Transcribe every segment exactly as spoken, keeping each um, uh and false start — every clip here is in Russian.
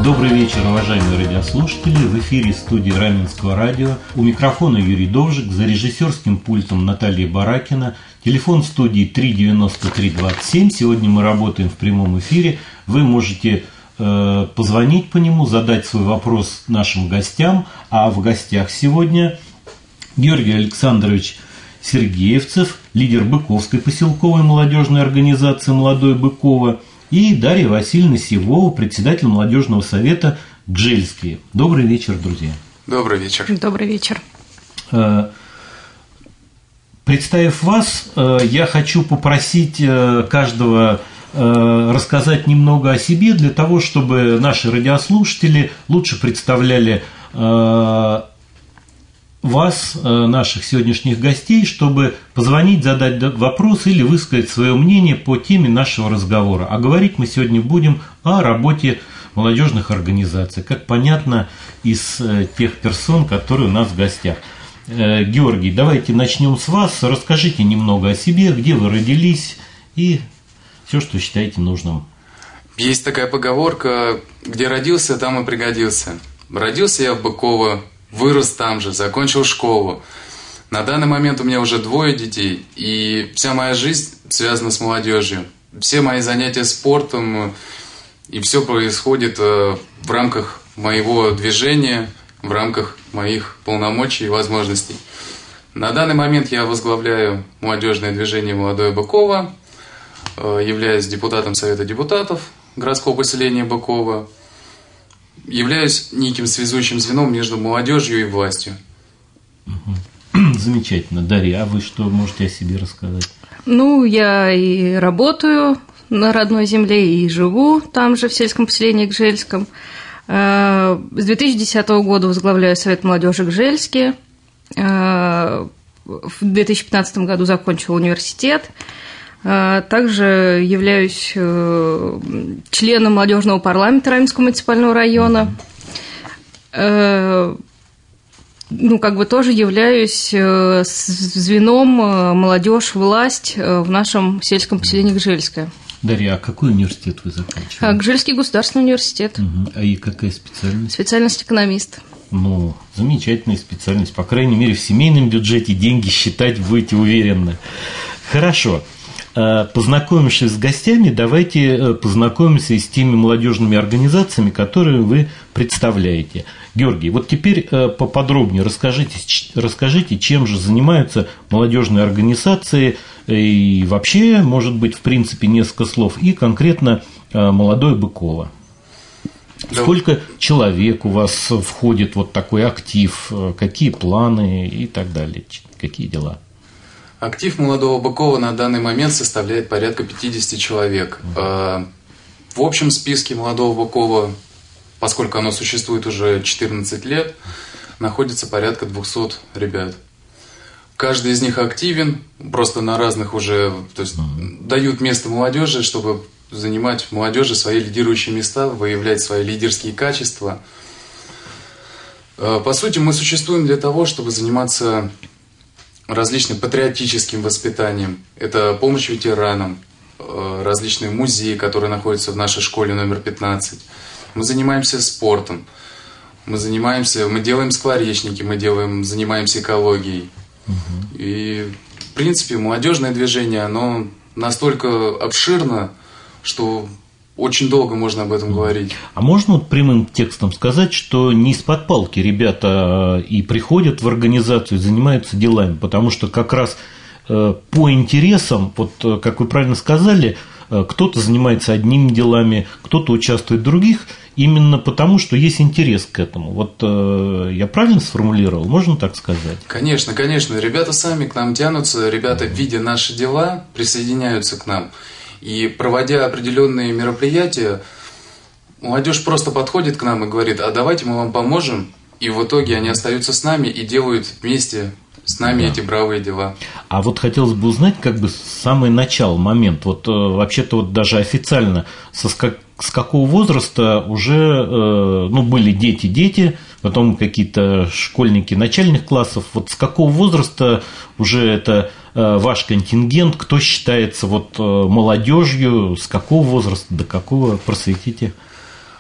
Добрый вечер, уважаемые радиослушатели. В эфире студии Раменского радио. У микрофона Юрий Довжик, за режиссерским пультом Наталья Баракина. Телефон студии три девяносто три двадцать семь. Сегодня мы работаем в прямом эфире. Вы можете э, позвонить по нему, задать свой вопрос нашим гостям. А в гостях сегодня Георгий Александрович Сергеевцев, лидер Быковской поселковой молодежной организации «Молодое Быково», и Дарья Васильевна Сивова, председатель молодежного совета «Гжельские». Добрый вечер, друзья. Добрый вечер. Добрый вечер. Представив вас, я хочу попросить каждого рассказать немного о себе, для того, чтобы наши радиослушатели лучше представляли вас, наших сегодняшних гостей, чтобы позвонить, задать вопрос или высказать свое мнение по теме нашего разговора. А говорить мы сегодня будем о работе молодежных организаций, как понятно из тех персон, которые у нас в гостях. Георгий, давайте начнем с вас. Расскажите немного о себе, где вы родились и все, что считаете нужным. Есть такая поговорка: где родился, там и пригодился. Родился я в Быково, вырос там же, закончил школу. На данный момент у меня уже двое детей, и вся моя жизнь связана с молодежью. Все мои занятия спортом, и все происходит в рамках моего движения, в рамках моих полномочий и возможностей. На данный момент я возглавляю молодежное движение «Молодое Быково», являюсь депутатом Совета депутатов городского поселения Быково, являюсь неким связующим звеном между молодежью и властью. Замечательно. Дарья, а вы что можете о себе рассказать? Ну, я и работаю на родной земле, и живу там же, в сельском поселении Гжельском. С две тысячи десятого года возглавляю Совет молодежи Гжельские. В две тысячи пятнадцатом году закончила университет. Также являюсь членом молодежного парламента Раменского муниципального района. Ну, как бы тоже являюсь звеном молодежь-власть в нашем сельском поселении Гжельское. Дарья, а какой университет вы заканчивали? Гжельский государственный университет. Угу. А и какая специальность? Специальность экономист. Ну, замечательная специальность. По крайней мере, в семейном бюджете деньги считать будете уверены. Хорошо. Познакомившись с гостями, давайте познакомимся и с теми молодежными организациями, которые вы представляете. Георгий, вот теперь поподробнее расскажите, расскажите, чем же занимаются молодежные организации, и вообще, может быть, в принципе, несколько слов, и конкретно «Молодое Быково». Сколько человек у вас входит в вот такой актив, какие планы и так далее, какие дела? Актив «Молодого Быкова» на данный момент составляет порядка пятьдесят человек. В общем списке «Молодого Быкова», поскольку оно существует уже четырнадцать лет, находится порядка двухсот ребят. Каждый из них активен, просто на разных уже, то есть mm-hmm. дают место молодежи, чтобы занимать в молодежи свои лидирующие места, выявлять свои лидерские качества. По сути, мы существуем для того, чтобы заниматься различным патриотическим воспитанием. Это помощь ветеранам, различные музеи, которые находятся в нашей школе номер пятнадцать. Мы занимаемся спортом, мы занимаемся, мы делаем скворечники, мы делаем, занимаемся экологией. Угу. И, в принципе, молодежное движение, оно настолько обширно, что очень долго можно об этом mm. говорить. А можно вот прямым текстом сказать, что не из-под палки ребята и приходят в организацию, и занимаются делами, потому что как раз по интересам, вот как вы правильно сказали, кто-то занимается одними делами, кто-то участвует в других, именно потому, что есть интерес к этому. Вот я правильно сформулировал, можно так сказать? Конечно, конечно. Ребята сами к нам тянутся, ребята, видя наши дела, присоединяются к нам. И проводя определенные мероприятия, молодежь просто подходит к нам и говорит: а давайте мы вам поможем. И в итоге они остаются с нами и делают вместе с нами да. эти бравые дела. А вот хотелось бы узнать, как бы самый начало, момент. Вот вообще-то вот даже официально со скак... с какого возраста уже ну, были дети-дети, потом какие-то школьники начальных классов. Вот с какого возраста уже это ваш контингент, кто считается вот молодежью, с какого возраста до какого, просветите?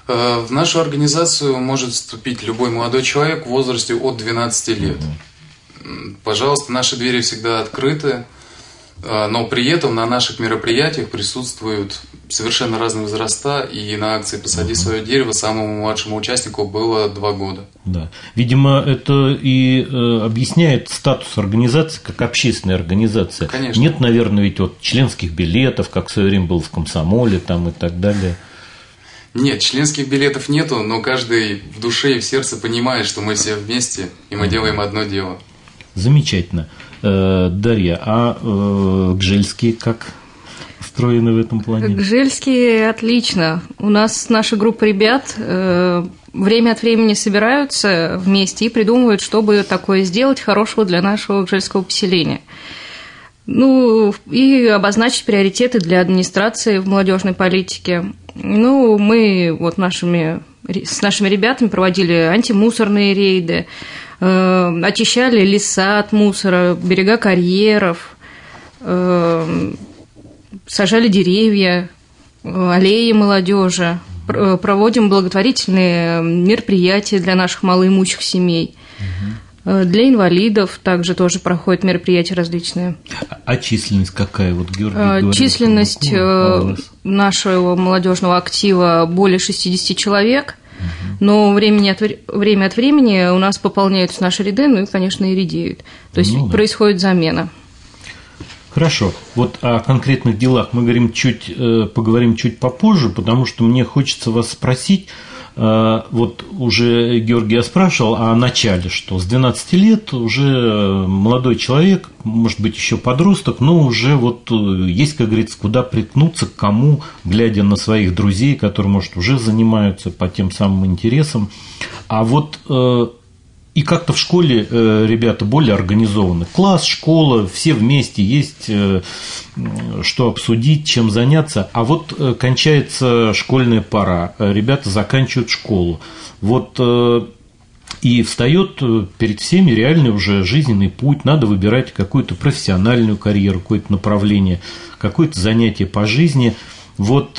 В нашу организацию может вступить любой молодой человек в возрасте от двенадцати лет. Угу. Пожалуйста, наши двери всегда открыты, но при этом на наших мероприятиях присутствуют совершенно разные возраста, и на акции «Посади свое дерево» самому младшему участнику было два года. Да. Видимо, это и э, объясняет статус организации как общественной организации. Конечно. Нет, наверное, ведь вот членских билетов, как в свое время было в комсомоле там, и так далее. Нет, членских билетов нету, но каждый в душе и в сердце понимает, что мы все вместе, и мы делаем одно дело. Замечательно. Э, Дарья, а э, гжельские как устроены в этом плане? Гжельские отлично. У нас наша группа ребят э, время от времени собираются вместе и придумывают, чтобы такое сделать хорошего для нашего гжельского поселения. Ну, и обозначить приоритеты для администрации в молодежной политике. Ну, мы вот нашими, с нашими ребятами проводили антимусорные рейды, э, очищали леса от мусора, берега карьеров, э, сажали деревья, аллеи молодежи, проводим благотворительные мероприятия для наших малоимущих семей. Угу. Для инвалидов также тоже проходят мероприятия различные. А численность какая? Вот Георгий говорил, численность что нашего молодежного актива более шестидесяти человек, угу. но времени от, время от времени у нас пополняются наши ряды, ну и, конечно, и редеют. То есть ну, да. происходит замена. Хорошо. Вот о конкретных делах мы говорим чуть, поговорим чуть попозже, потому что мне хочется вас спросить. Вот уже Георгий я спрашивал о начале, что с двенадцати лет уже молодой человек, может быть, еще подросток, но уже вот есть, как говорится, куда приткнуться, к кому, глядя на своих друзей, которые, может, уже занимаются по тем самым интересам. А вот и как-то в школе ребята более организованы. Класс, школа, все вместе, есть что обсудить, чем заняться. А вот кончается школьная пора, ребята заканчивают школу. Вот и встает перед всеми реальный уже жизненный путь. Надо выбирать какую-то профессиональную карьеру, какое-то направление, какое-то занятие по жизни. Вот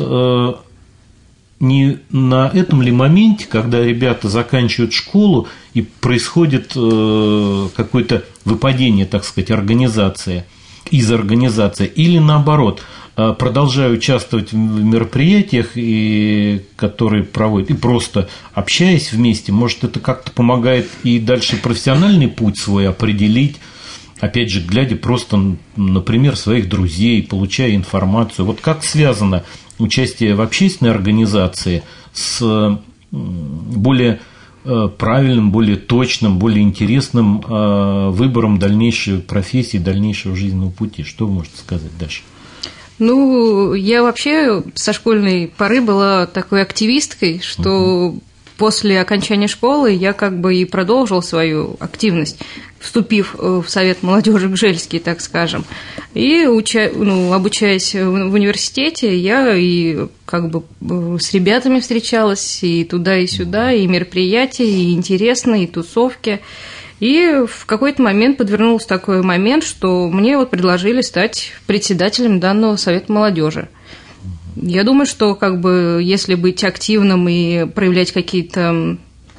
не на этом ли моменте, когда ребята заканчивают школу и происходит какое-то выпадение, так сказать, организации, из организации, или наоборот, продолжая участвовать в мероприятиях, и, которые проводят, и просто общаясь вместе, может, это как-то помогает и дальше профессиональный путь свой определить, опять же, глядя просто, например, своих друзей, получая информацию. Вот как связано участие в общественной организации с более правильным, более точным, более интересным выбором дальнейшей профессии, дальнейшего жизненного пути? Что вы можете сказать, Даша? Ну, я вообще со школьной поры была такой активисткой, что угу. после окончания школы я как бы и продолжила свою активность, вступив в Совет молодежи Гжельский, так скажем. И уча... ну, обучаясь в университете, я и как бы с ребятами встречалась и туда, и сюда, и мероприятия, и интересные, и тусовки. И в какой-то момент подвернулся такой момент, что мне вот предложили стать председателем данного Совета молодежи. Я думаю, что как бы если быть активным и проявлять какие-то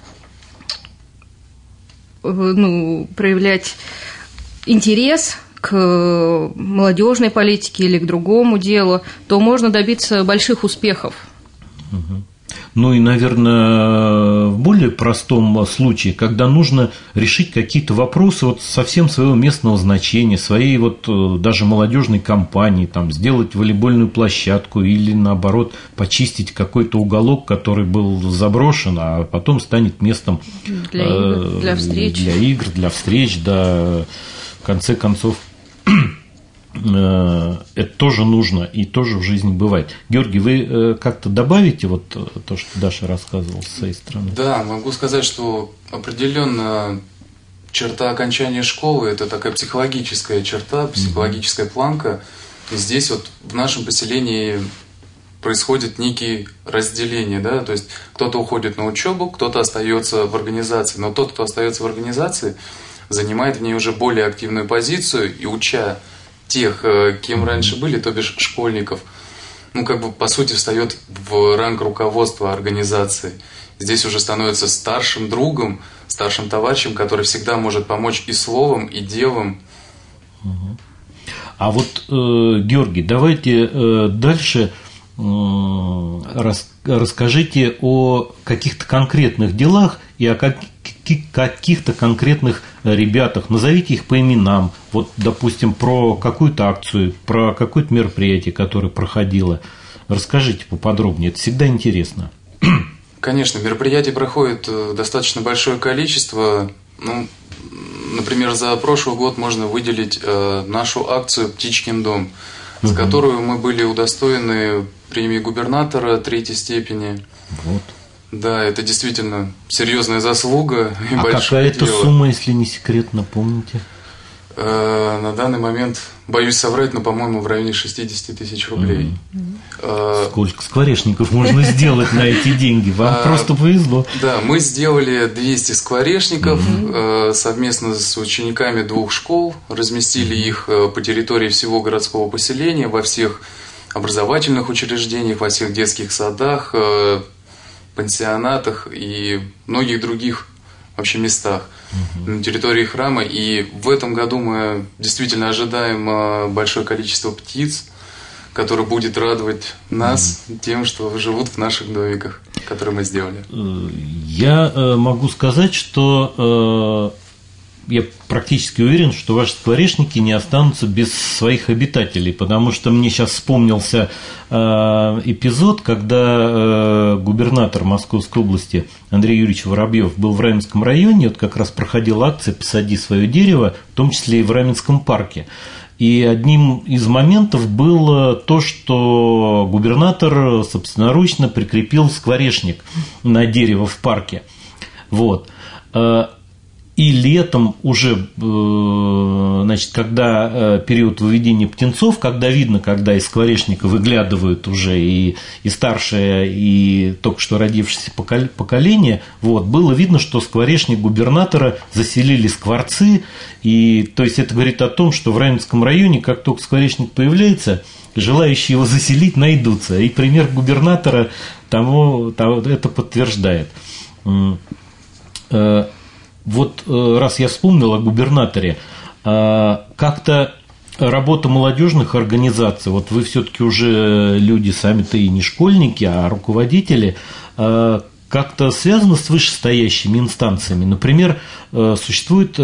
ну, проявлять интерес к молодежной политике или к другому делу, то можно добиться больших успехов. Ну и, наверное, в более простом случае, когда нужно решить какие-то вопросы вот совсем своего местного значения, своей вот даже молодежной кампании, там, сделать волейбольную площадку или, наоборот, почистить какой-то уголок, который был заброшен, а потом станет местом для игр, для встреч, для, игр, для встреч, да, в конце концов. Это тоже нужно и тоже в жизни бывает. Георгий, вы как-то добавите вот то, что Даша рассказывала с своей стороны? Да, могу сказать, что определенно черта окончания школы – это такая психологическая черта, психологическая планка. И здесь вот в нашем поселении происходит некие разделения, да, то есть кто-то уходит на учебу, кто-то остается в организации, но тот, кто остается в организации, занимает в ней уже более активную позицию и, уча тех, кем раньше были, то бишь школьников, ну, как бы, по сути, встает в ранг руководства организации. Здесь уже становится старшим другом, старшим товарищем, который всегда может помочь и словом, и делом. А вот, э, Георгий, давайте э, дальше э, рас, расскажите о каких-то конкретных делах и о как, каких-то конкретных ребятах. Назовите их по именам. Вот, допустим, про какую-то акцию, про какое-то мероприятие, которое проходило. Расскажите поподробнее, это всегда интересно. Конечно, мероприятий проходит достаточно большое количество. Ну, например, за прошлый год можно выделить э, нашу акцию «Птичкин дом», угу. за которую мы были удостоены премии губернатора третьей степени. Вот. Да, это действительно серьезная заслуга. И а какая это сумма, если не секрет, напомните? Э, на данный момент, боюсь соврать, но, по-моему, в районе шестьдесят тысяч рублей. Mm-hmm. э, Сколько скворечников можно сделать на эти деньги? Вам просто повезло. Да, мы сделали двести скворечников совместно с учениками двух школ, разместили их по территории всего городского поселения, во всех образовательных учреждениях, во всех детских садах, пансионатах и многих других вообще местах на территории храма. И в этом году мы действительно ожидаем большое количество птиц, которое будет радовать нас mm-hmm. тем, что живут в наших домиках, которые мы сделали. Я могу сказать, что я практически уверен, что ваши скворечники не останутся без своих обитателей, потому что мне сейчас вспомнился эпизод, когда губернатор Московской области Андрей Юрьевич Воробьев был в Раменском районе, вот как раз проходила акция «Посади свое дерево», в том числе и в Раменском парке. И одним из моментов было то, что губернатор собственноручно прикрепил скворечник на дерево в парке. Вот. И летом уже, значит, когда период выведения птенцов, когда видно, когда из скворечника выглядывают уже и, и старшее, и только что родившееся поколение, вот, было видно, что скворечник губернатора заселили скворцы, и, то есть это говорит о том, что в Раменском районе, как только скворечник появляется, желающие его заселить найдутся, и пример губернатора того, того, это подтверждает. Вот раз я вспомнил о губернаторе, как-то работа молодежных организаций, вот вы все-таки уже люди сами-то и не школьники, а руководители, как-то связано с вышестоящими инстанциями. Например, существует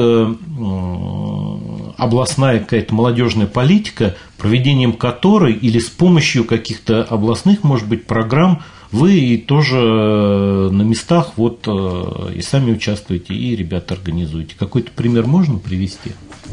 областная какая-то молодежная политика, проведением которой или с помощью каких-то областных, может быть, программ вы тоже на местах вот и сами участвуете, и ребята организуете. Какой-то пример можно привести?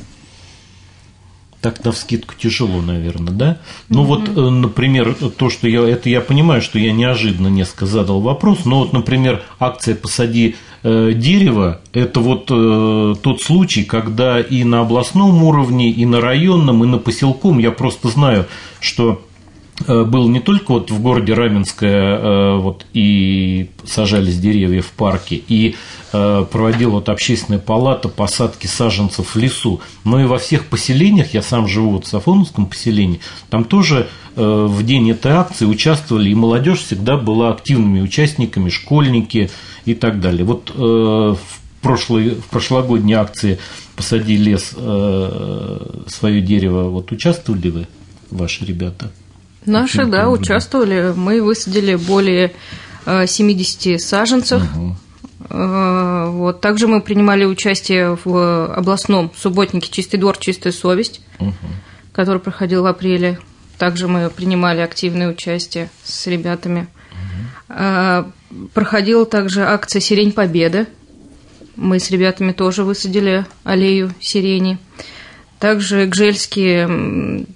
Так навскидку тяжело, наверное, да? Ну mm-hmm. вот, например, то, что я, это я понимаю, что я неожиданно несколько задал вопрос, но вот, например, акция «Посади дерево» – это вот тот случай, когда и на областном уровне, и на районном, и на поселковом, я просто знаю, что был не только вот в городе Раменское вот, и сажались деревья в парке, и проводила вот общественная палата посадки саженцев в лесу, но и во всех поселениях, я сам живу вот в Сафоновском поселении, там тоже в день этой акции участвовали, и молодежь всегда была активными участниками, школьники и так далее. Вот в, прошлой, в прошлогодней акции «Посади лес, свое дерево», вот участвовали вы, ваши ребята? Наши, Каким да, образом? Участвовали. Мы высадили более семидесяти саженцев. Угу. Вот. Также мы принимали участие в областном субботнике «Чистый двор, чистая совесть», угу. который проходил в апреле. Также мы принимали активное участие с ребятами. Угу. Проходила также акция «Сирень Победы». Мы с ребятами тоже высадили аллею сирени. Также гжельские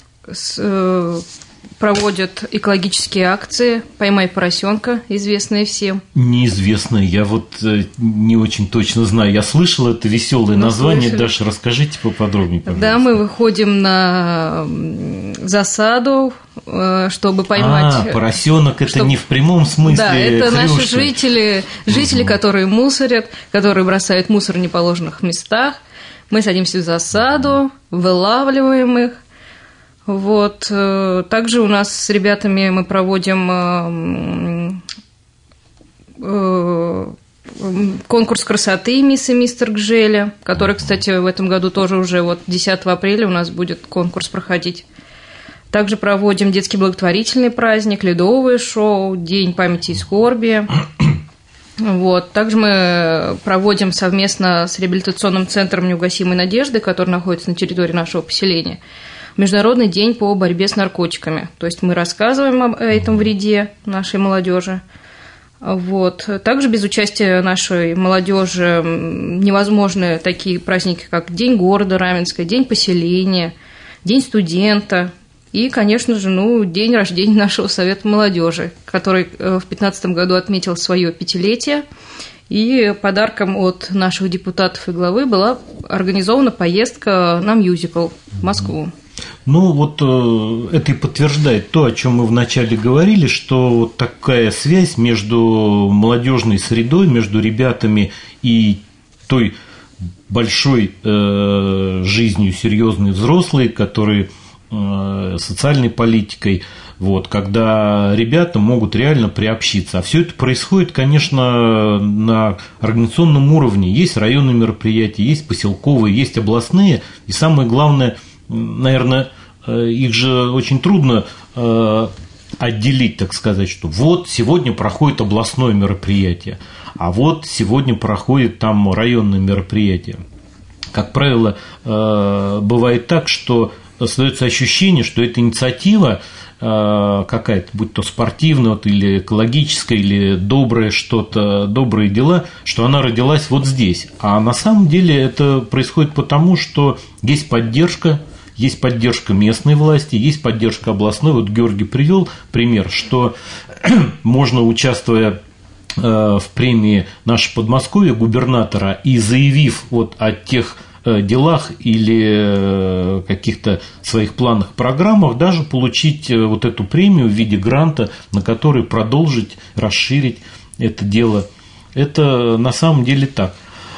проводят экологические акции «Поймай поросенка», известные всем. Неизвестные, я вот не очень точно знаю. Я слышала это веселое ну, название. Слышали. Даша, расскажите поподробнее, пожалуйста. Да, мы выходим на засаду, чтобы поймать. А, поросенок это чтобы... не в прямом смысле. Да, это хрюшка. Наши жители, жители, угу. которые мусорят, которые бросают мусор в неположенных местах. Мы садимся в засаду, вылавливаем их. Вот. Также у нас с ребятами мы проводим конкурс красоты «Мисс и мистер Гжеля», который, кстати, в этом году тоже уже вот десятого апреля у нас будет конкурс проходить. Также проводим детский благотворительный праздник, ледовое шоу, День памяти и скорби. Вот. Также мы проводим совместно с реабилитационным центром «Неугасимой надежды», который находится на территории нашего поселения, Международный день по борьбе с наркотиками. То есть мы рассказываем об этом вреде нашей молодежи. Вот. Также без участия нашей молодежи невозможны такие праздники, как День города Раменска, День поселения, День студента и, конечно же, ну, день рождения нашего Совета молодежи, который в две тысячи пятнадцатом году отметил свое пятилетие. И подарком от наших депутатов и главы была организована поездка на мюзикл в Москву. Ну, вот э, это и подтверждает то, о чем мы вначале говорили, что вот такая связь между молодежной средой, между ребятами и той большой э, жизнью серьезной взрослой, которые э, социальной политикой, вот, когда ребята могут реально приобщиться. А все это происходит, конечно, на организационном уровне. Есть районные мероприятия, есть поселковые, есть областные, и самое главное, наверное, их же очень трудно отделить, так сказать, что вот сегодня проходит областное мероприятие, а вот сегодня проходит там районное мероприятие. Как правило, бывает так, что остается ощущение, что эта инициатива какая-то, будь то спортивная или экологическая, или доброе что-то, добрые дела, что она родилась вот здесь. А на самом деле это происходит потому, что есть поддержка, есть поддержка местной власти, есть поддержка областной. Вот Георгий привел пример, что можно, участвуя в премии «Наше Подмосковье» губернатора и заявив вот о тех делах или каких-то своих планах, программах, даже получить вот эту премию в виде гранта, на который продолжить, расширить это дело. Это на самом деле так.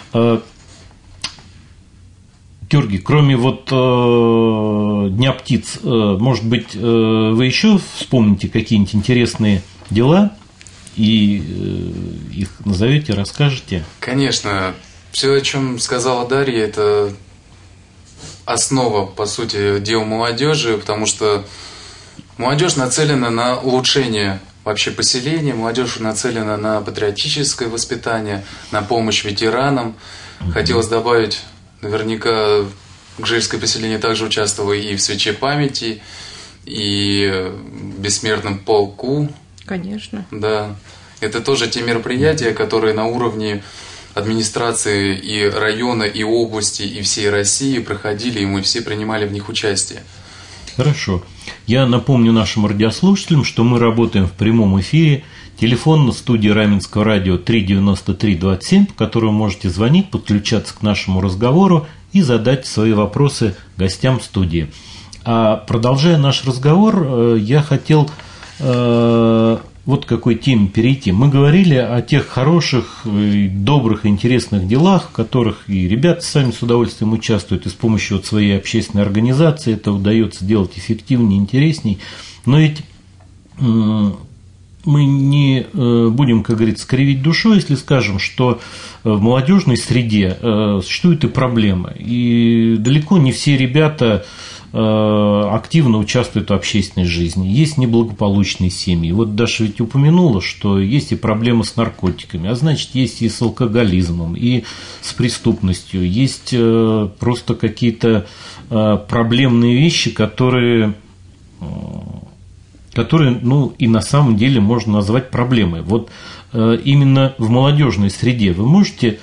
Георгий, кроме вот Дня птиц, может быть, вы еще вспомните какие-нибудь интересные дела и их назовете, расскажете? Конечно. Все, о чем сказала Дарья, это основа, по сути, дел молодежи, потому что молодежь нацелена на улучшение вообще поселения, молодежь нацелена на патриотическое воспитание, на помощь ветеранам. Хотелось добавить, наверняка гжельское поселение также участвовало и в свече памяти, и в бессмертном полку. Конечно. Да. Это тоже те мероприятия, которые на уровне администрации и района, и области, и всей России проходили, и мы все принимали в них участие. Хорошо. Я напомню нашим радиослушателям, что мы работаем в прямом эфире. Телефон на студии Раменского радио три девяносто три двадцать семь, по которому можете звонить, подключаться к нашему разговору и задать свои вопросы гостям студии. А продолжая наш разговор, я хотел вот к какой теме перейти. Мы говорили о тех хороших, добрых, интересных делах, в которых и ребята сами с удовольствием участвуют, и с помощью вот своей общественной организации это удается делать эффективнее, интересней. Но ведь мы не будем, как говорится, кривить душой, если скажем, что в молодежной среде существуют и проблемы. И далеко не все ребята активно участвуют в общественной жизни. Есть неблагополучные семьи. Вот Даша ведь упомянула, что есть и проблемы с наркотиками, а значит, есть и с алкоголизмом, и с преступностью. Есть просто какие-то проблемные вещи, которые, которые, ну, и на самом деле можно назвать проблемой. Вот именно в молодежной среде вы можете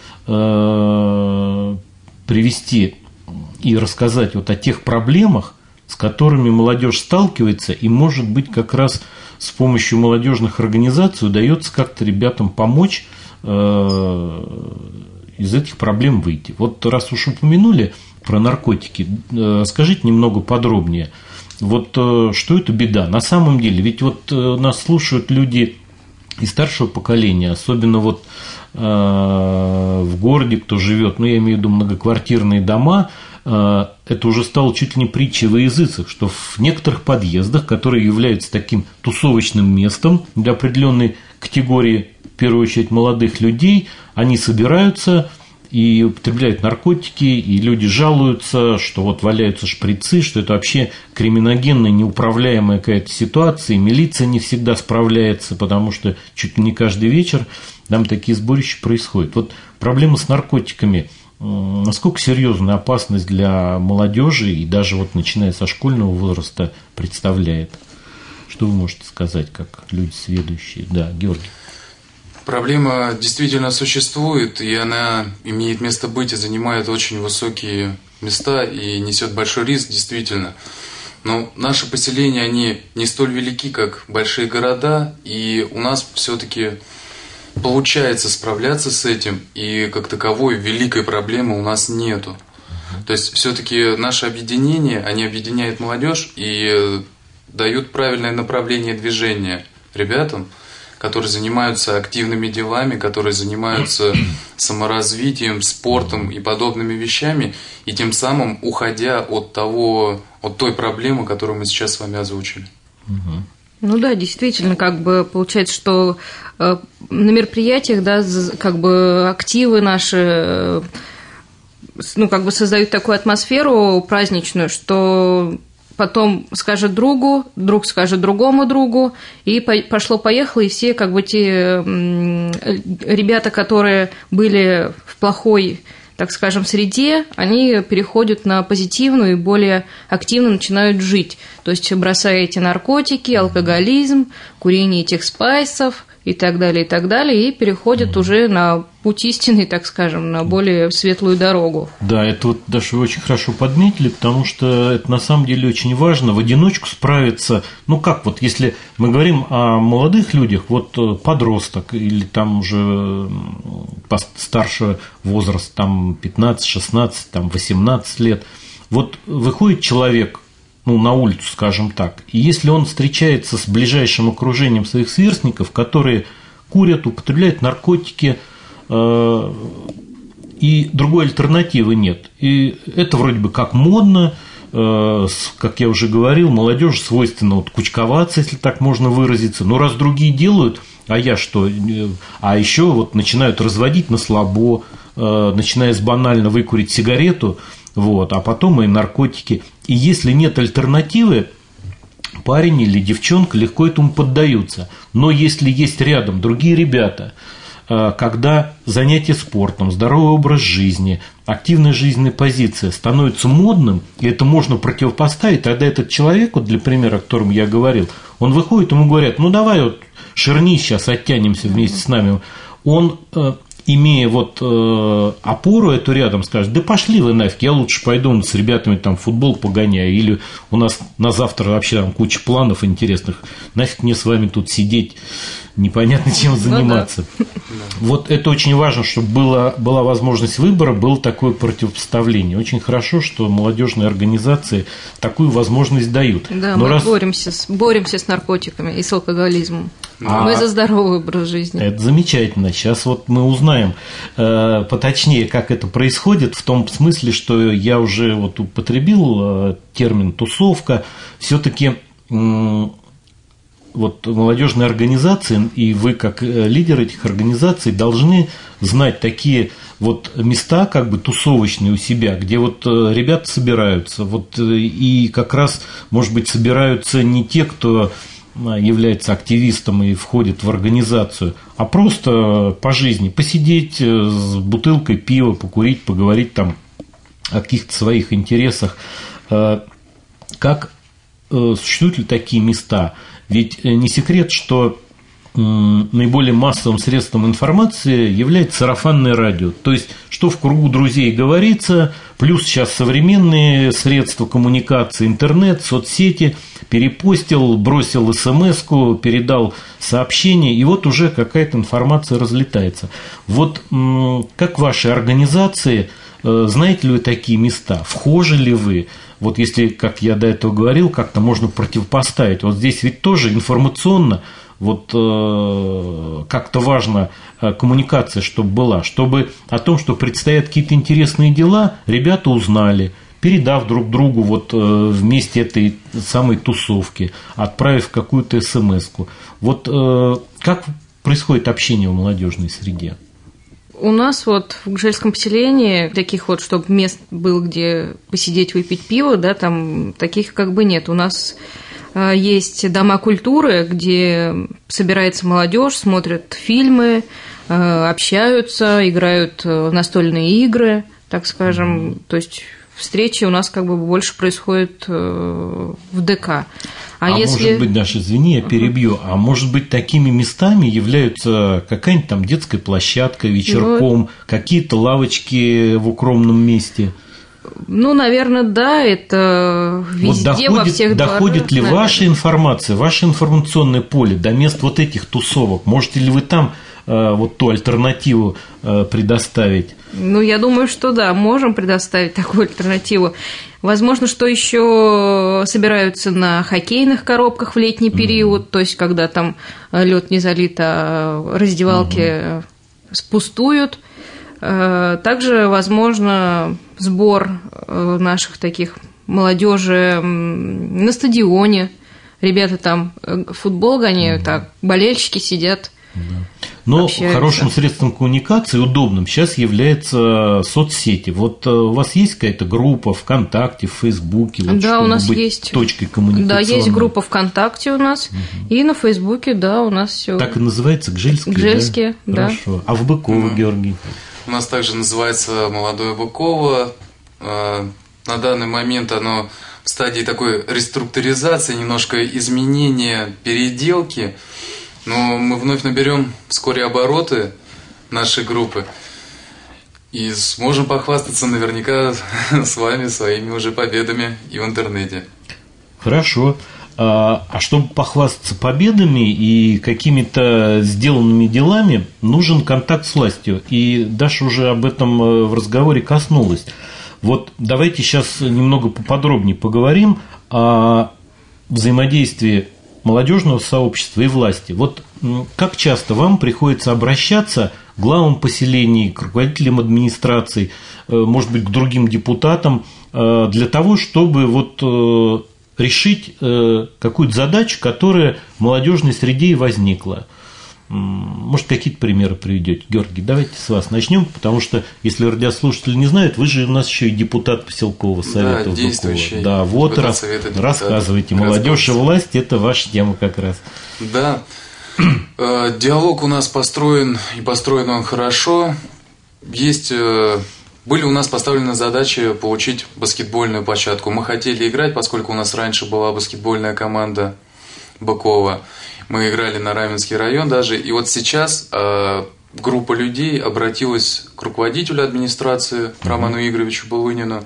привести и рассказать вот о тех проблемах, с которыми молодежь сталкивается, и, может быть, как раз с помощью молодежных организаций удается как-то ребятам помочь э, из этих проблем выйти. Вот раз уж упомянули про наркотики, э, скажите немного подробнее. Вот э, что это беда? На самом деле, ведь вот э, нас слушают люди и старшего поколения, особенно вот в городе, кто живет, ну, я имею в виду многоквартирные дома, это уже стало чуть ли не притчей во языцах, что в некоторых подъездах, которые являются таким тусовочным местом для определенной категории, в первую очередь молодых людей, они собираются и употребляют наркотики, и люди жалуются, что вот валяются шприцы, что это вообще криминогенная, неуправляемая какая-то ситуация, и милиция не всегда справляется, потому что чуть ли не каждый вечер там такие сборища происходят. Вот проблема с наркотиками, насколько серьезную опасность для молодежи и даже вот начиная со школьного возраста представляет? Что вы можете сказать, как люди сведущие? Да, Георгий. Проблема действительно существует, и она имеет место быть и занимает очень высокие места и несет большой риск, действительно. Но наши поселения, они не столь велики, как большие города, и у нас все-таки получается справляться с этим, и как таковой великой проблемы у нас нету. То есть все-таки наше объединение, они объединяют молодежь и дают правильное направление движения ребятам, которые занимаются активными делами, которые занимаются саморазвитием, спортом и подобными вещами, и тем самым уходя от того, от той проблемы, которую мы сейчас с вами озвучили. Ну да, действительно, как бы получается, что э, на мероприятиях, да, как бы активы наши, э, ну, как бы создают такую атмосферу праздничную, что потом скажет другу, друг скажет другому другу, и пошло-поехало, и все как бы те ребята, которые были в плохой, так скажем, среде, они переходят на позитивную и более активно начинают жить. То есть бросая эти наркотики, алкоголизм, курение этих спайсов и так далее, и так далее, и переходят уже на путь истинный, так скажем, на более светлую дорогу. Да, это вот даже вы очень хорошо подметили, потому что это на самом деле очень важно. В одиночку справиться, ну как вот, если мы говорим о молодых людях, вот подросток или там уже старшего возраста, там пятнадцать, шестнадцать, там восемнадцать лет, вот выходит человек, ну, на улицу, скажем так, и если он встречается с ближайшим окружением своих сверстников, которые курят, употребляют наркотики, э, и другой альтернативы нет. И это вроде бы как модно, э, как я уже говорил, молодежи свойственно вот кучковаться, если так можно выразиться, но раз другие делают, а я что? А еще вот начинают разводить на слабо, э, начиная с банально выкурить сигарету, вот, а потом и наркотики. И если нет альтернативы, парень или девчонка легко этому поддаются. Но если есть рядом другие ребята, когда занятие спортом, здоровый образ жизни, активная жизненная позиция становится модным, и это можно противопоставить, тогда этот человек, вот для примера, о котором я говорил, он выходит, ему говорят, ну давай вот ширнись, сейчас оттянемся вместе с нами. Он, имея вот э, опору эту рядом, скажет, да пошли вы нафиг, я лучше пойду с ребятами там футбол погоняю, или у нас на завтра вообще там куча планов интересных, нафиг мне с вами тут сидеть, непонятно чем заниматься. Ну, да. Вот это очень важно, чтобы была, была возможность выбора, было такое противопоставление. Очень хорошо, что молодежные организации такую возможность дают. Да, Но мы раз... боремся, с, боремся с наркотиками и с алкоголизмом. А... Мы за здоровый образ жизни. Это замечательно. Сейчас вот мы узнаем э, поточнее, как это происходит, в том смысле, что я уже вот употребил э, термин «тусовка». Все-таки э, вот молодежные организации, и вы, как лидер этих организаций, должны знать такие вот места, как бы тусовочные у себя, где вот ребята собираются, вот, и как раз, может быть, собираются не те, кто является активистом и входит в организацию, а просто по жизни посидеть с бутылкой пива, покурить, поговорить там о каких-то своих интересах. Как существуют ли такие места? Ведь не секрет, что наиболее массовым средством информации является сарафанное радио. То есть, что в кругу друзей говорится, плюс сейчас современные средства коммуникации, интернет, соцсети, перепостил, бросил смс-ку, передал сообщение, и вот уже какая-то информация разлетается. Вот как ваши организации, знаете ли вы такие места, вхожи ли вы? Вот если, как я до этого говорил, как-то можно противопоставить. Вот здесь ведь тоже информационно вот э, как-то важно э, коммуникация, чтобы была, чтобы о том, что предстоят какие-то интересные дела, ребята узнали. передав друг другу вот вместе этой самой тусовки, отправив какую-то смс-ку. Вот как происходит общение в молодежной среде? У нас вот в Гжельском поселении таких вот, чтобы мест было, где посидеть, выпить пиво, да, там таких как бы нет. У нас есть дома культуры, где собирается молодежь, смотрят фильмы, общаются, играют в настольные игры, так скажем. Mm-hmm. То есть встречи у нас как бы больше происходят в ДК. А, а если... может быть, Даша, извини, я перебью, uh-huh. а может быть, такими местами являются какая-нибудь там детская площадка вечерком, ну, какие-то лавочки в укромном месте? Ну, наверное, да, это везде, вот доходит, во всех дворах. Доходит ли наверное. ваша информация, ваше информационное поле до мест вот этих тусовок? Можете ли вы там э, вот ту альтернативу э, предоставить? Ну, я думаю, что да, можем предоставить такую альтернативу. Возможно, что еще собираются на хоккейных коробках в летний период, mm-hmm. то есть когда там лед не залит, а раздевалки mm-hmm. пустуют. Также, возможно, сбор наших таких молодежи на стадионе. Ребята там футбол гоняют, mm-hmm. а болельщики сидят. Mm-hmm. Но общаются. Хорошим средством коммуникации, удобным, сейчас являются соцсети. Вот у вас есть какая-то группа ВКонтакте, в Фейсбуке? Вот, да, у нас быть есть. Точкой коммуникационной. Да, есть группа ВКонтакте у нас, угу. и на Фейсбуке, да, у нас все. Так и называется Гжельские? Гжельские, да. Хорошо. А в Быково, угу. Георгий? У нас также называется «Молодое Быково». На данный момент оно в стадии такой реструктуризации, немножко изменения, переделки. Но мы вновь наберем вскоре обороты нашей группы и сможем похвастаться наверняка с вами своими уже победами и в интернете. Хорошо. А чтобы похвастаться победами и какими-то сделанными делами, нужен контакт с властью. И Даша уже об этом в разговоре коснулась. Вот давайте сейчас немного поподробнее поговорим о взаимодействии молодежного сообщества и власти. Вот как часто вам приходится обращаться к главам поселений, к руководителям администраций, может быть, к другим депутатам, для того, чтобы вот решить какую-то задачу, которая в молодежной среде и возникла? Может, какие-то примеры приведете? Георгий, давайте с вас начнем, потому что, если радиослушатели не знают, вы же у нас еще и депутат поселкового совета. Да, действующий. Да, вот рас... рассказывайте. Молодежь и власть – это ваша тема как раз. Да. Диалог у нас построен, и построен он хорошо. Есть... Были у нас поставлены задачи получить баскетбольную площадку. Мы хотели играть, поскольку у нас раньше была баскетбольная команда Быкова. Мы играли на Раменский район даже. И вот сейчас э, группа людей обратилась к руководителю администрации mm-hmm. Роману Игоревичу Булынину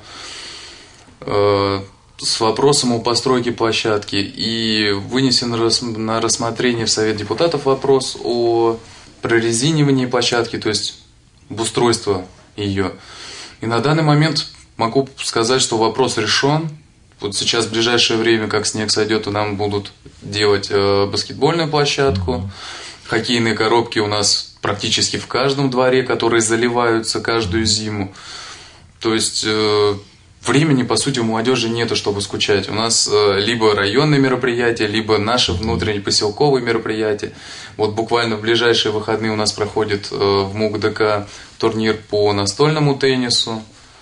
э, с вопросом о постройке площадки. И вынесен на рассмотрение в Совет депутатов вопрос о прорезинивании площадки, то есть обустройство ее. И на данный момент могу сказать, что вопрос решен. Вот сейчас в ближайшее время, как снег сойдет, то нам будут делать э, баскетбольную площадку. Mm-hmm. Хоккейные коробки у нас практически в каждом дворе, которые заливаются каждую зиму. То есть э, времени, по сути, у молодежи нету, чтобы скучать. У нас э, либо районные мероприятия, либо наши внутренние поселковые мероприятия. Вот буквально в ближайшие выходные у нас проходит э, в МУК-ДК турнир по настольному теннису.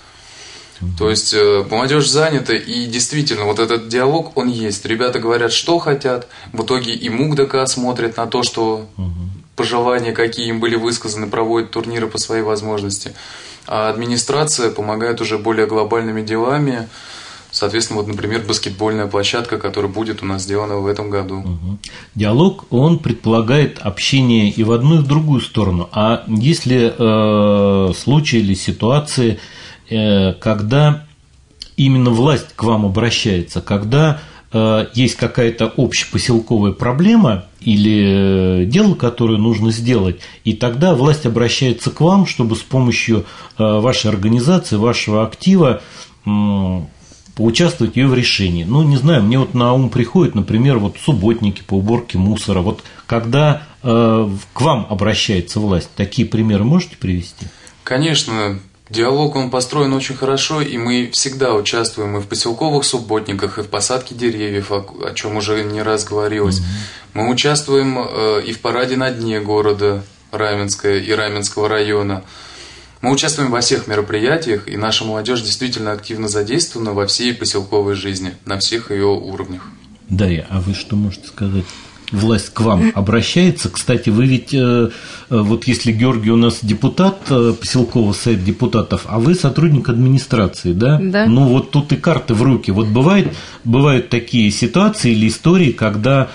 То есть э, молодежь занята, и действительно вот этот диалог, он есть. Ребята говорят, что хотят, в итоге и МУК-ДК смотрит на то, что угу. пожелания, какие им были высказаны, проводят турниры по своей возможности. А администрация помогает уже более глобальными делами. Соответственно, вот, например, баскетбольная площадка, которая будет у нас сделана в этом году. Угу. Диалог, он предполагает общение и в одну, и в другую сторону. А если э, случаи или ситуации, э, когда именно власть к вам обращается, когда э, есть какая-то общепоселковая проблема или дело, которое нужно сделать, и тогда власть обращается к вам, чтобы с помощью э, вашей организации, вашего актива э, поучаствовать ее в решении. Ну, не знаю, мне вот на ум приходит, например, вот субботники по уборке мусора. Вот когда э, к вам обращается власть, такие примеры можете привести? Конечно, Диалог, он построен очень хорошо, и мы всегда участвуем и в поселковых субботниках, и в посадке деревьев, о, о чем уже не раз говорилось. Mm-hmm. Мы участвуем э, и в параде на дне города Раменское и Раменского района. Мы участвуем во всех мероприятиях, и наша молодежь действительно активно задействована во всей поселковой жизни, на всех ее уровнях. Дарья, а вы что можете сказать? Власть к вам обращается. Кстати, вы ведь, э, вот если Георгий у нас депутат э, поселкового совета депутатов, а вы сотрудник администрации, да? Да. Ну вот тут и карты в руки. Вот бывает, бывают такие ситуации или истории, когда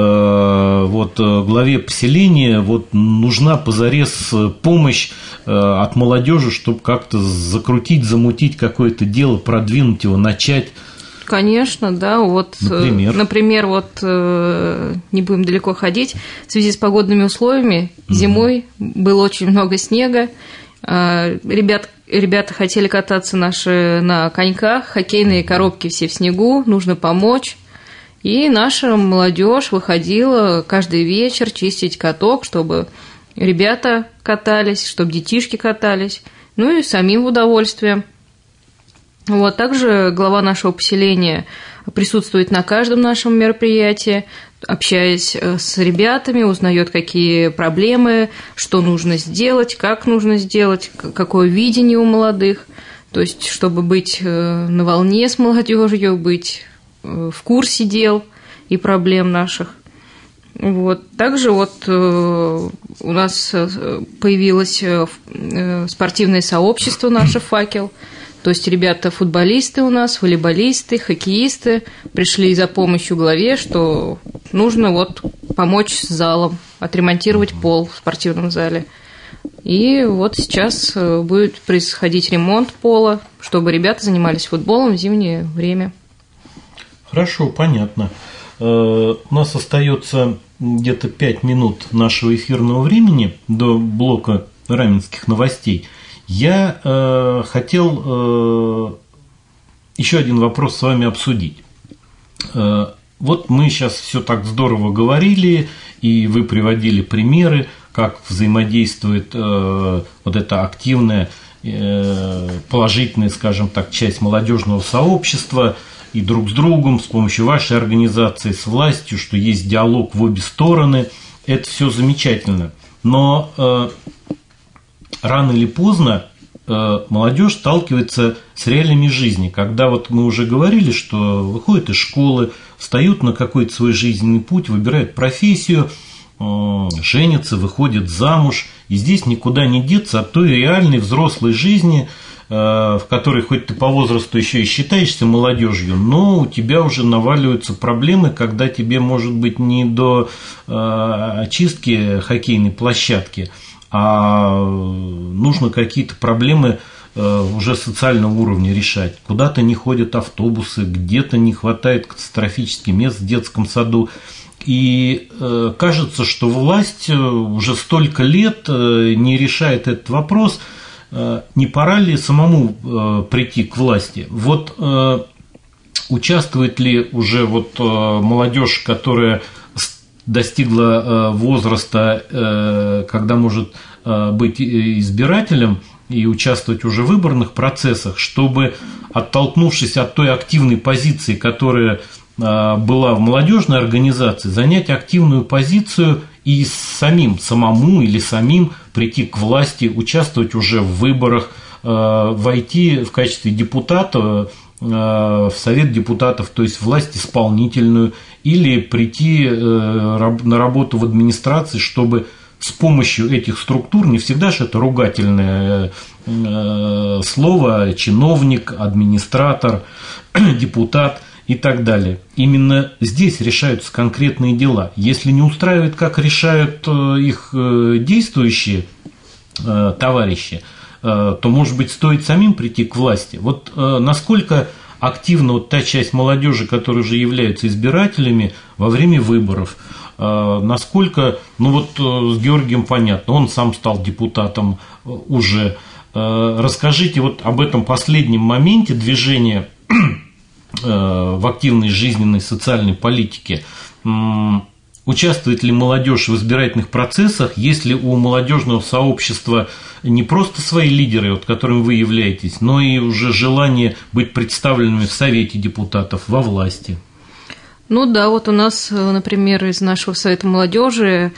э, вот главе поселения вот нужна позарез помощь э, от молодежи, чтобы как-то закрутить, замутить какое-то дело, продвинуть его, начать. Конечно, да. Вот, например, например вот, не будем далеко ходить, в связи с погодными условиями зимой угу. было очень много снега. Ребят, ребята хотели кататься наши на коньках, хоккейные коробки все в снегу, нужно помочь. И наша молодежь выходила каждый вечер чистить каток, чтобы ребята катались, чтобы детишки катались, ну и самим в удовольствие. Вот, также глава нашего поселения присутствует на каждом нашем мероприятии, общаясь с ребятами, узнает, какие проблемы, что нужно сделать, как нужно сделать, какое видение у молодых. То есть, чтобы быть на волне с молодежью, быть в курсе дел и проблем наших. Вот. Также вот у нас появилось спортивное сообщество наше «Факел». То есть ребята-футболисты у нас, волейболисты, хоккеисты пришли за помощью главе, что нужно вот помочь с залом, отремонтировать пол в спортивном зале. И вот сейчас будет происходить ремонт пола, чтобы ребята занимались футболом в зимнее время. Хорошо, понятно. У нас остается где-то пять минут нашего эфирного времени до блока раменских новостей. Я э, хотел э, еще один вопрос с вами обсудить. Э, вот мы сейчас все так здорово говорили, и вы приводили примеры, как взаимодействует э, вот эта активная, э, положительная, скажем так, часть молодежного сообщества и друг с другом, с помощью вашей организации, с властью, что есть диалог в обе стороны. Это все замечательно. Но э, рано или поздно молодежь сталкивается с реалиями жизни, когда вот мы уже говорили, что выходят из школы, встают на какой-то свой жизненный путь, выбирают профессию, женятся, выходят замуж, и здесь никуда не деться от той реальной взрослой жизни, в которой хоть ты по возрасту еще и считаешься молодежью, но у тебя уже наваливаются проблемы, когда тебе может быть не до очистки хоккейной площадки, а нужно какие-то проблемы уже социального уровня решать. Куда-то не ходят автобусы, где-то не хватает катастрофически мест в детском саду. И кажется, что власть уже столько лет не решает этот вопрос. Не пора ли самому прийти к власти? Вот участвует ли уже вот молодежь, которая достигла возраста, когда может быть избирателем и участвовать уже в выборных процессах, чтобы, оттолкнувшись от той активной позиции, которая была в молодежной организации, занять активную позицию и самим, самому или самим прийти к власти, участвовать уже в выборах, войти в качестве депутата в совет депутатов, то есть власть исполнительную, или прийти на работу в администрации, чтобы с помощью этих структур, не всегда же это ругательное слово, чиновник, администратор, депутат и так далее. Именно здесь решаются конкретные дела. Если не устраивает, как решают их действующие товарищи, то, может быть, стоит самим прийти к власти. Вот насколько активна вот та часть молодежи, которые уже являются избирателями во время выборов, насколько, ну вот с Георгием понятно, он сам стал депутатом уже. Расскажите вот об этом последнем моменте движения в активной жизненной социальной политике. Участвует ли молодежь в избирательных процессах, если у молодежного сообщества не просто свои лидеры, вот, которым вы являетесь, но и уже желание быть представленными в Совете депутатов, во власти? Ну да, вот у нас, например, из нашего Совета молодежи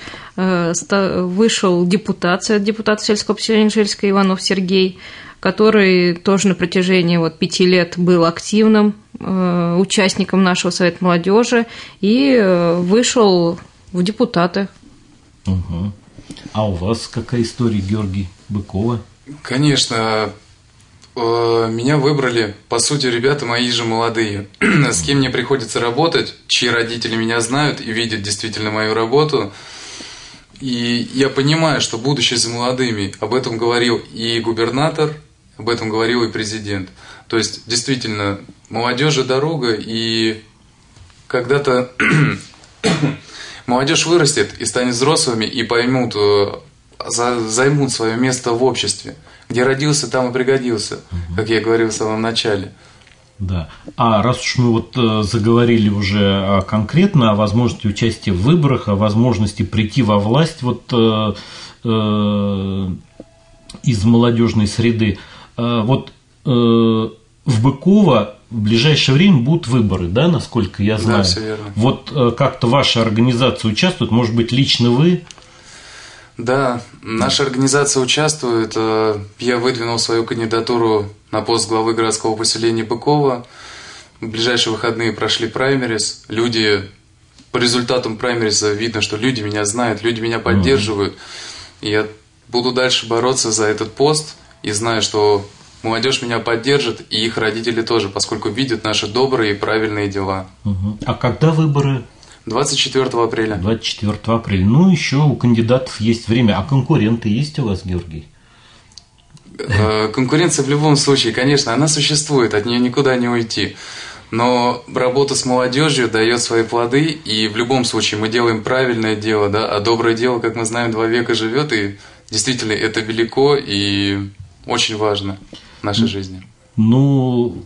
вышел депутат, депутат сельского поселения Жельска Иванов Сергей, который тоже на протяжении вот пяти лет был активным э, участником нашего Совета молодежи и э, вышел в депутаты. Угу. А у вас какая история, Георгий Быкова? Конечно, э, меня выбрали, по сути, ребята мои же молодые, с кем мне приходится работать, чьи родители меня знают и видят действительно мою работу. И я понимаю, что будущее за молодыми, об этом говорил и губернатор, об этом говорил и президент. То есть, действительно, молодежи дорога, и когда-то молодежь вырастет и станет взрослыми, и поймут, займут свое место в обществе. Где родился, там и пригодился, как я говорил в самом начале. Да. А раз уж мы вот заговорили уже конкретно о возможности участия в выборах, о возможности прийти во власть вот э, э, из молодежной среды, э, вот э, в Быково в ближайшее время будут выборы, да, насколько я знаю. Да, все верно. Вот э, как-то ваша организация участвует, может быть, лично вы? Да, наша организация участвует. Я выдвинул свою кандидатуру на пост главы городского поселения Быково. В ближайшие выходные прошли праймерис. Люди, по результатам праймериса видно, что люди меня знают, люди меня поддерживают. И я буду дальше бороться за этот пост и знаю, что молодежь меня поддержит, и их родители тоже, поскольку видят наши добрые и правильные дела. А когда выборы? двадцать четвёртого апреля. двадцать четвёртого апреля. Ну, еще у кандидатов есть время. А конкуренты есть у вас, Георгий? Конкуренция в любом случае, конечно, она существует, от нее никуда не уйти. Но работа с молодежью дает свои плоды, и в любом случае мы делаем правильное дело, да, а доброе дело, как мы знаем, два века живет, и действительно это велико и очень важно в нашей жизни. Ну,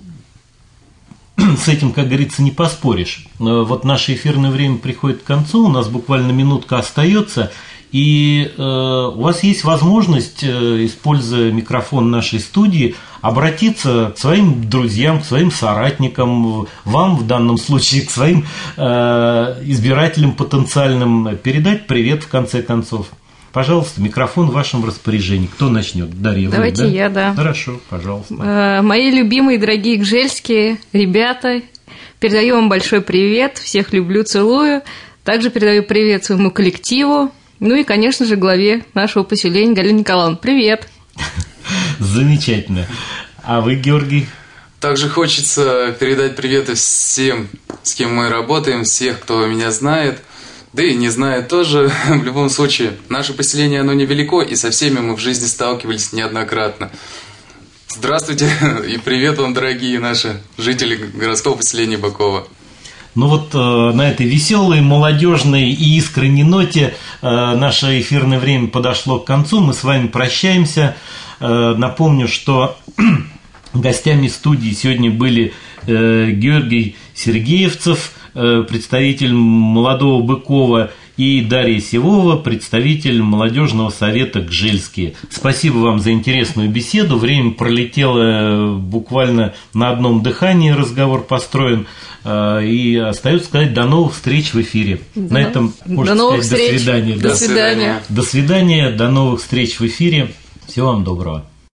с этим, как говорится, не поспоришь. Вот наше эфирное время приходит к концу, у нас буквально минутка остается, и э, у вас есть возможность, э, используя микрофон нашей студии, обратиться к своим друзьям, к своим соратникам, вам в данном случае, к своим э, избирателям потенциальным, передать привет в конце концов. Пожалуйста, микрофон в вашем распоряжении. Кто начнет? Дарья, Давайте вы, да? я, да. Хорошо, пожалуйста. Мои любимые, дорогие гжельские ребята, передаю вам большой привет, всех люблю, целую. Также передаю привет своему коллективу, ну и, конечно же, главе нашего поселения Галине Николаевне. Привет! Замечательно. А вы, Георгий? Также хочется передать приветы всем, с кем мы работаем, всех, кто меня знает. Да и не знает тоже, в любом случае, наше поселение, оно невелико, и со всеми мы в жизни сталкивались неоднократно. Здравствуйте и привет вам, дорогие наши жители городского поселения Быково. Ну вот э, на этой веселой, молодежной и искренней ноте э, наше эфирное время подошло к концу, мы с вами прощаемся. Э, напомню, что гостями студии сегодня были э, Георгий Сергеевцев, представитель молодого Быкова, и Дарья Сивова, представитель молодежного совета Гжельские. Спасибо вам за интересную беседу. Время пролетело буквально на одном дыхании, разговор построен. И остается сказать до новых встреч в эфире. Да. На этом можно до новых сказать встреч. до свидания. До свидания. До свидания, до новых встреч в эфире. Всего вам доброго.